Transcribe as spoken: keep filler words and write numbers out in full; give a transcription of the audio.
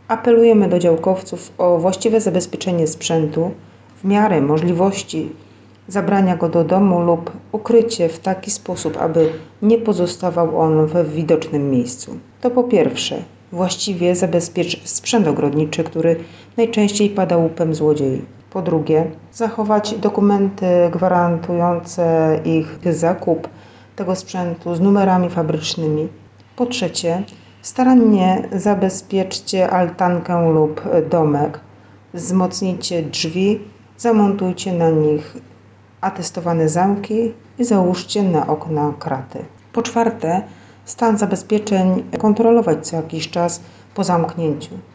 Apelujemy do działkowców o właściwe zabezpieczenie sprzętu, w miarę możliwości zabrania go do domu lub ukrycie w taki sposób, aby nie pozostawał on w widocznym miejscu. To po pierwsze, właściwie zabezpiecz sprzęt ogrodniczy, który najczęściej pada łupem złodziei. Po drugie, zachować dokumenty gwarantujące ich zakup tego sprzętu z numerami fabrycznymi. Po trzecie, starannie zabezpieczcie altankę lub domek, wzmocnijcie drzwi, zamontujcie na nich atestowane zamki i załóżcie na okna kraty. Po czwarte, stan zabezpieczeń kontrolować co jakiś czas po zamknięciu.